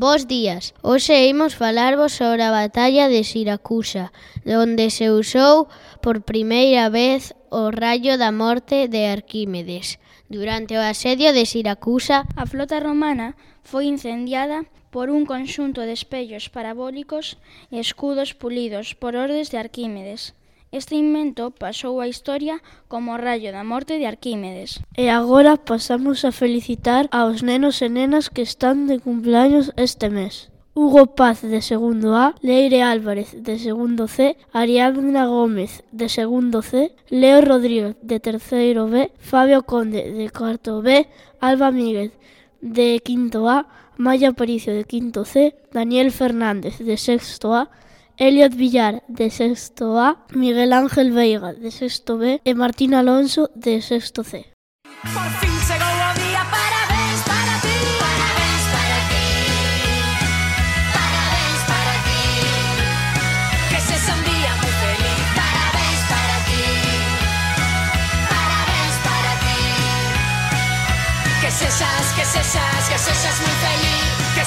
Bos días, hoxe imos falarvos sobre a batalla de Siracusa, onde se usou por primeira vez o rayo da morte de Arquímedes. Durante o asedio de Siracusa, a flota romana foi incendiada por un conxunto de espellos parabólicos e escudos pulidos por ordes de Arquímedes. Este invento pasou á historia como o rayo da morte de Arquímedes. E agora pasamos a felicitar aos nenos e nenas que están de cumpleaños este mes. Hugo Paz, de segundo A, Leire Álvarez, de segundo C, Ariadna Gómez, de segundo C, Leo Rodríguez, de terceiro B, Fabio Conde, de cuarto B, Alba Míguez, de quinto A, Maya Aparicio, de quinto C, Daniel Fernández, de sexto A, Eliot Villar, de sexto A, Miguel Ángel Veiga, de sexto B e Martín Alonso, de sexto C. Por fin chegou o día, parabéns para ti. Parabéns para ti. Parabéns para ti. Que sexa un día moi feliz. Parabéns para ti. Parabéns para ti. Que sexas moi feliz. Que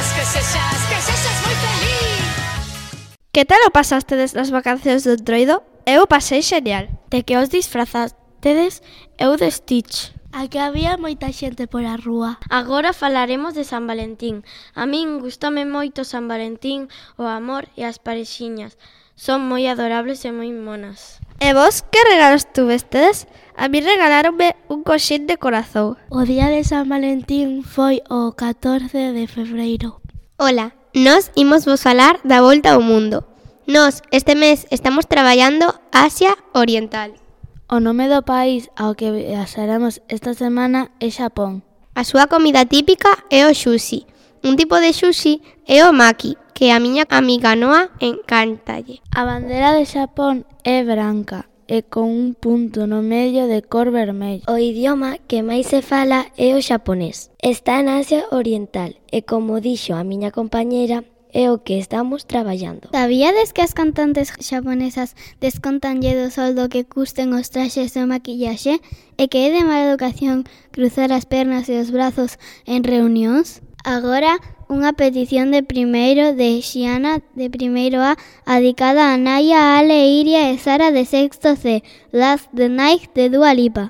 sexas moi feliz. Que tal o pasastedes nas vacacións do Entroido? Eu pasei genial. De que os disfrazastedes? Eu de Stitch. A que había moita xente por a rúa. Agora falaremos de San Valentín. A min gustame moito San Valentín, o amor e as parexiñas. Son moi adorables e moi monas. E vos, que regalos tuvestedes? A mí regaláronme un coxín de corazón. O día de San Valentín foi o 14 de febreiro. Ola, nós imos vos falar da volta ao mundo. Nós, este mes, estamos traballando Asia Oriental. O nome do país ao que viaxaremos esta semana é Xapón. A súa comida típica é o sushi. Un tipo de sushi é o maki, que a miña amiga Noa encántalle. A bandera de Xapón é branca e con un punto no medio de cor vermello. O idioma que máis se fala é o xaponés. Está en Asia Oriental e, como dixo a miña compañera, é o que estamos traballando. Sabíades que as cantantes xaponesas descontanlle do soldo que custen os traxes de maquillaxe e que é de mala educación cruzar as pernas e os brazos en reunións? Agora, unha petición de primeiro de Xiana de primeiro A dedicada a Naya, Ale, Iria e Sara de sexto C. Last the Night de Dua Lipa.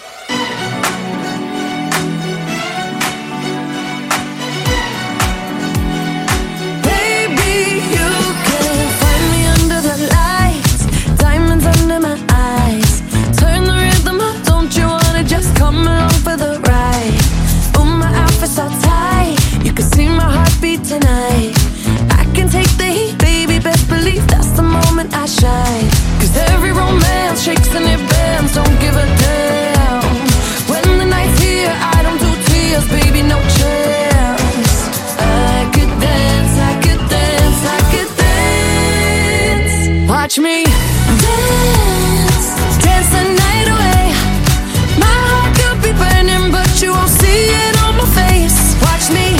Tonight I can take the heat, baby, best believe that's the moment I shine. Cause every romance shakes and it bends, don't give a damn. When the night's here, I don't do tears, baby, no chance. I could dance, I could dance, I could dance. Watch me dance, dance the night away. My heart could be burning, but you won't see it on my face. Watch me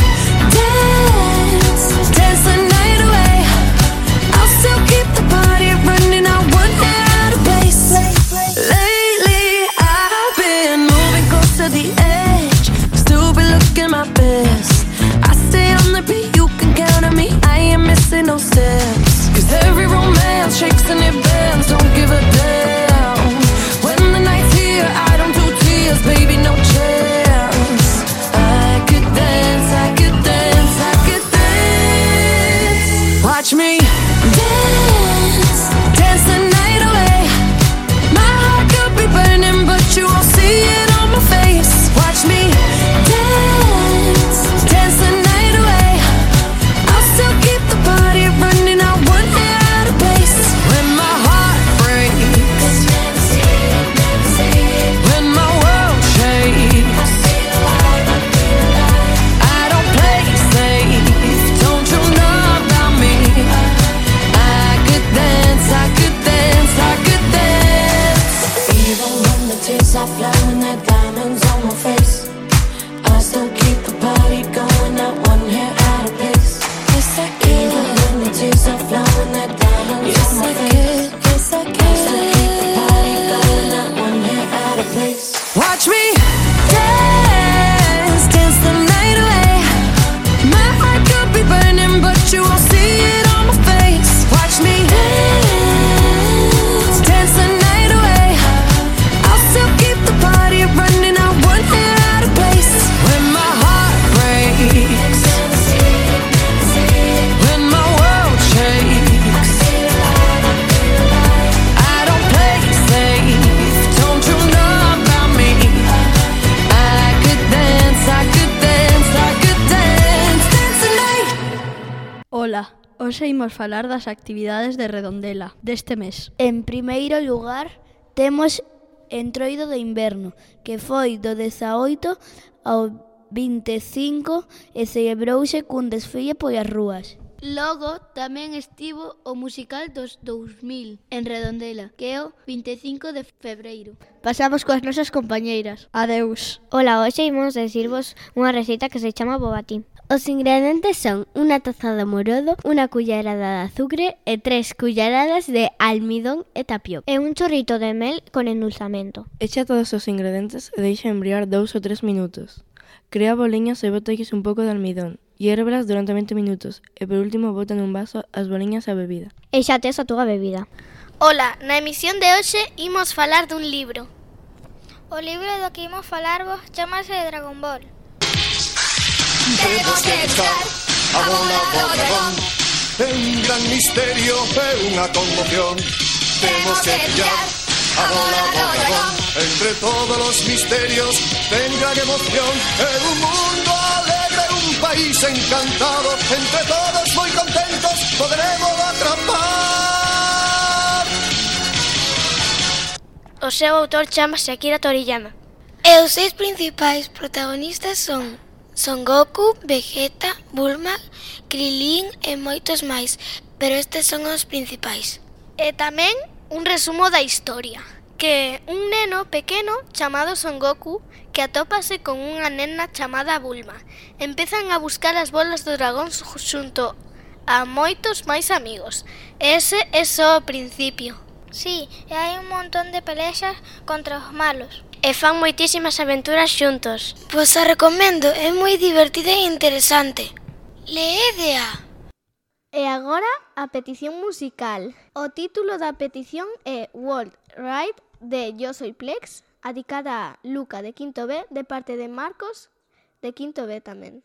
dance the night away. I'll still keep the party running. I won't get out of place. Lately I've been moving close to the edge, still be looking my best. I stay on the beat, you can count on me, I ain't missing no steps. Cause every romance shakes and it bends, don't give a damn. When the night's here, I don't do tears, baby, no chance. I could dance, I could dance, I could dance. Watch me dance, dance the night away. My heart could be burning, but you won't see it on my face. Watch me dance, dance the night away. I'll still keep the party running, I won't get out of place. When my heart breaks, when my world shakes, Hoxe imos falar das actividades de Redondela deste mes. En primeiro lugar, temos Entroido de Inverno, que foi do 18 ao 25 e celebrouse cun desfile polas rúas. Logo, tamén estivo o musical dos 2000 en Redondela, que é o 25 de febreiro. Pasamos coas nosas compañeiras. Adeus. Ola, hoxe imos decirvos unha receita que se chama bobatín. Os ingredientes son unha taza de morodo, unha cullerada de azucre e 3 culleradas de almidón e tapioca e un chorrito de mel con endulzamento. Echa todos os ingredientes e deixa embriar 2 ou 3 minutos. Crea boliñas e bótalles un pouco de almidón. Hiérvelas durante 20 minutos e por último bota nun vaso as boliñas e a bebida. E xa tes a túa bebida. Ola, na emisión de hoxe imos falar dun libro. O libro do que imos falarvos chamase Dragon Ball. Temos que buscar a bola do dragón. É un gran misterio, é unha conmoción. Temos que pillar a bola do dragón. Entre todos os misterios ten gran emoción. É un mundo alegre, un país encantado. Entre todos moi contentos poderemos atrapar. O seu autor chamase Akira Toriyama. E os 6 principais protagonistas son Son Goku, Vegeta, Bulma, Krilin e moitos máis, pero estes son os principais. E tamén un resumo da historia, que un neno pequeno chamado Son Goku que atópase con unha nena chamada Bulma. Empezan a buscar as bolas do dragón xunto a moitos máis amigos. Ese é só o principio. Sí, e hai un montón de pelexas contra os malos. E fan moitísimas aventuras xuntos. Pois a recomendo, é moi divertida e interesante. Leédea! E agora a petición musical. O título da petición é World Ride de Yo Soy Plex, adicada a Luca de quinto B de parte de Marcos de quinto B tamén.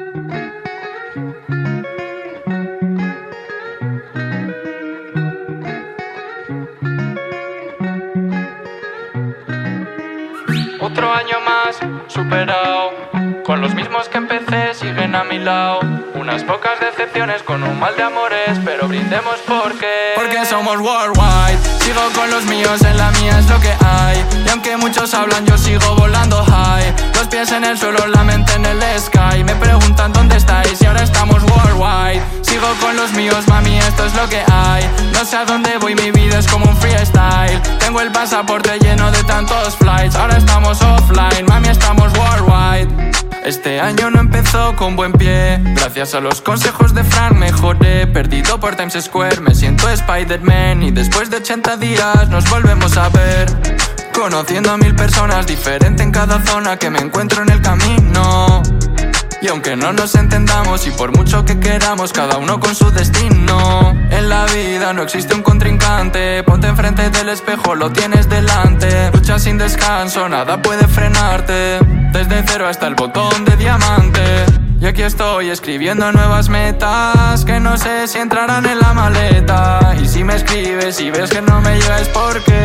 Otro año más superado, con los mismos que empecé siguen a mi lado. Unas pocas decepciones con un mal de amores, pero brindemos porque somos worldwide. Sigo con los míos, en la mía es lo que hay. Y aunque muchos hablan yo sigo volando high. Los pies en el suelo, la mente en el sky. Me preguntan dónde estáis y ahora estamos worldwide. Sigo con los míos, mami, esto es lo que hay. No sé a dónde voy, mi vida es como un freestyle. Tengo el pasaporte lleno de tantos flights. Ahora estamos offline, mami, estamos worldwide. Este año no empezó con buen pie. Gracias a los consejos de Fran mejoré. Perdido por Times Square, me siento Spider-Man. Y después de 80 días nos volvemos a ver. Conociendo a 1000 personas, diferente en cada zona que me encuentro en el camino. Y aunque no nos entendamos y por mucho que queramos, cada uno con su destino. En la vida no existe un contrincante. Ponte enfrente del espejo, lo tienes delante. Lucha sin descanso, nada puede frenarte. Desde cero hasta el botón de diamante. Y aquí estoy escribiendo nuevas metas que no sé si entrarán en la maleta. Y si me escribes y ves que no me llega es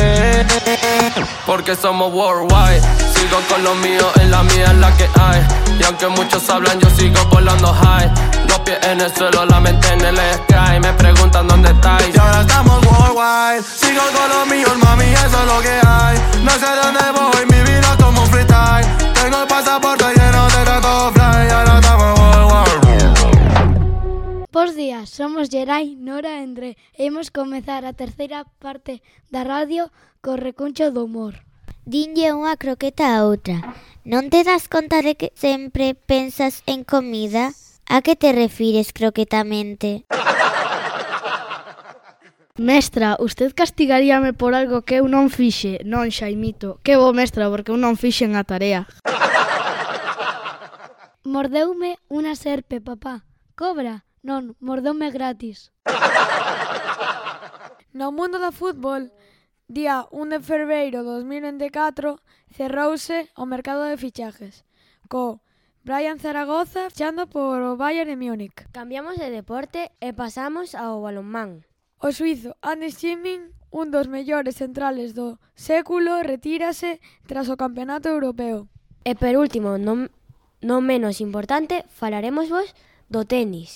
porque somos worldwide. Sigo con lo mío, en la mía es la que hay. Y aunque muchos hablan yo sigo volando high. Los pies en el suelo, la mente en el sky. Me preguntan dónde estáis y ahora estamos worldwide. Sigo con los míos, mami, eso es lo que hay. No sé dónde voy, mi vida es como un freestyle. Tengo el pasaporte lleno de tanto fly. Y ahora estamos worldwide. Bos días, somos Gerai, Nora e André. E imos comezar a terceira parte da radio co recuncho do humor. Dinlle unha croqueta a outra. Non te das conta de que sempre pensas en comida? A que te refires croquetamente? Mestra, usted castigaríame por algo que eu non fixe. Non, Xaimito. Que bo, mestra, porque eu non fixen a tarea. Mordeume unha serpe, papá. Cobra? Non, mordeume gratis. No mundo do fútbol, día 1 de febreiro de 2024, cerrouse o mercado de fichajes, co Brian Zaragoza fichando por o Bayern de Múnich. Cambiamos de deporte e pasamos ao balonmán. O suizo Hannes Schimming, un dos mellores centrales do século, retírase tras o campeonato europeo. E por último, non menos importante, falaremos vos do tenis.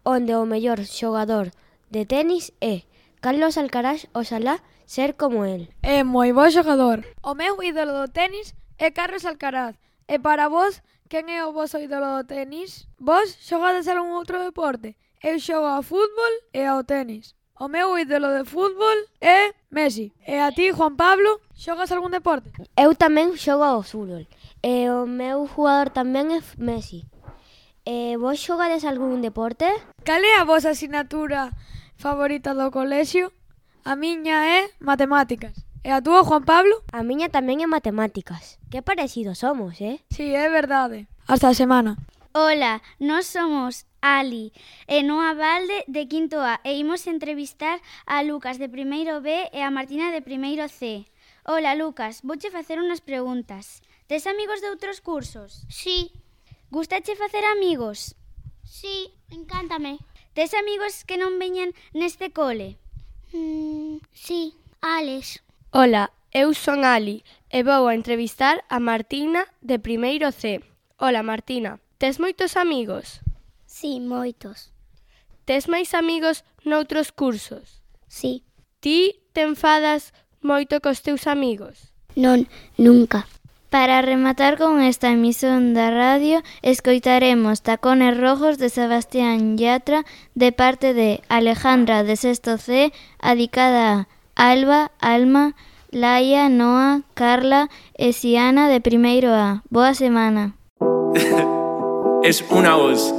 onde o mellor xogador de tenis é Carlos Alcaraz. Oxalá ser como el. É moi bo xogador. O meu ídolo do tenis é Carlos Alcaraz. E para vos, quen é o vosso ídolo do tenis? Vos xogades algún outro deporte? Eu xogo ao fútbol e ao tenis. O meu ídolo de fútbol é Messi. E a ti, Juan Pablo, xogas algún deporte? Eu tamén xogo ao fútbol. E o meu jugador tamén é Messi. E vos xogades algún deporte? Cal é a vosa asignatura favorita do colexio? A miña é matemáticas. E a túa, Juan Pablo? A miña tamén é matemáticas. Que parecidos somos, Sí, é verdade. Hasta a semana. Hola, nós somos Ali e Noa Valde de quinto A e imos entrevistar a Lucas de primeiro B e a Martina de primeiro C. Hola, Lucas, vouche facer unhas preguntas. Tes amigos de outros cursos? Sí. Gustache facer amigos? Sí, encántame. Tes amigos que non veñan neste cole? Sí, Alex. Hola, eu son Ali e vou a entrevistar a Martina de primeiro C. Hola, Martina. Tes moitos amigos? Sí, moitos. Tes máis amigos noutros cursos? Sí. Ti te enfadas moito cos teus amigos? Non, nunca. Para rematar con esta emisión da radio, escoitaremos Tacones Rojos de Sebastián Yatra de parte de Alejandra de sexto C, adicada a Alba, Alma, Laia, Noa, Carla e Siana de primeiro A. Boa semana. Es una voz.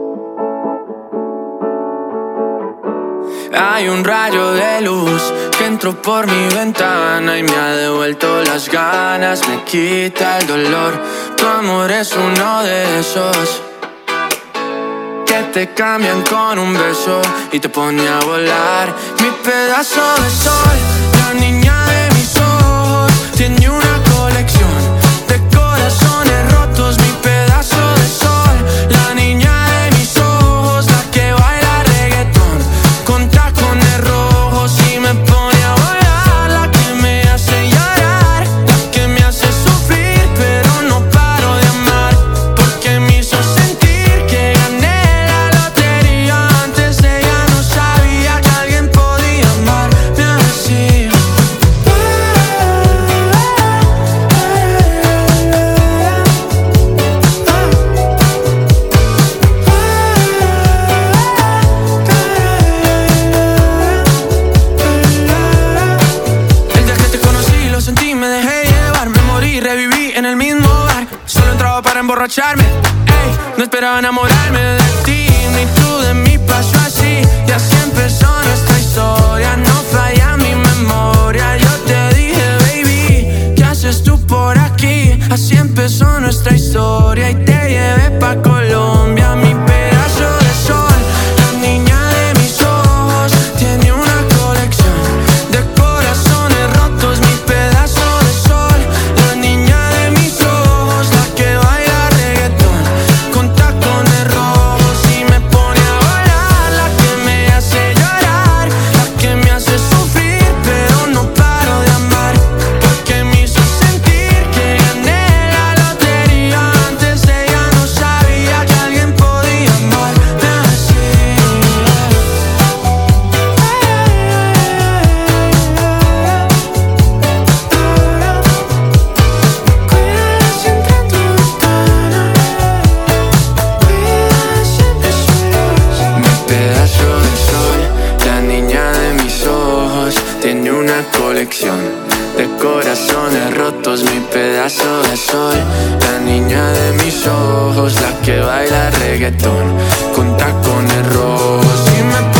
Hay un rayo de luz que entró por mi ventana y me ha devuelto las ganas, me quita el dolor. Tu amor es uno de esos que te cambian con un beso y te pone a volar. Mi pedazo de sol, la niña de mis ojos, tiene una colección de corazones rotos. Mi pedazo de sol, la niña de mis ojos, la que baila reggaetón con tacones rojos y me pone a volar. La que me hace llorar, la que me hace sufrir, pero no paro de amar, porque me hizo sentir que gané la lotería. Antes de ella no sabía que alguien podía amarme así. El día que te conocí lo sentí, me dejé llevar, me morí, reviví en el mismo bar. Solo entraba para emborracharme, ey, no esperaba enamorarme de ti, ni tú de mí, pasó así. Y así empezó nuestra historia, no falla mi memoria. Yo te dije, baby, ¿qué haces tú por aquí? Así empezó nuestra historia y te llevé pa' Colombia. Mi pedazo de sol, la niña de mis ojos, tiene una colección de corazones rotos. Mi pedazo de sol, la niña de mis ojos, la que baila reggaetón con tacones rojos y me pone a volar. La que me hace llorar, la que me hace sufrir, pero no paro de amar, porque me hizo sentir que gané la lotería. Antes de ella no sabía que alguien podía amarme así. Cuida siempre tu ventana, cuida siempre su luz. Mi pedazo de sol, la niña de mis ojos, tiene una colección de corazones rotos. Mi pedazo de sol, la niña de mis ojos, la que baila reggaetón con tacones rojos y me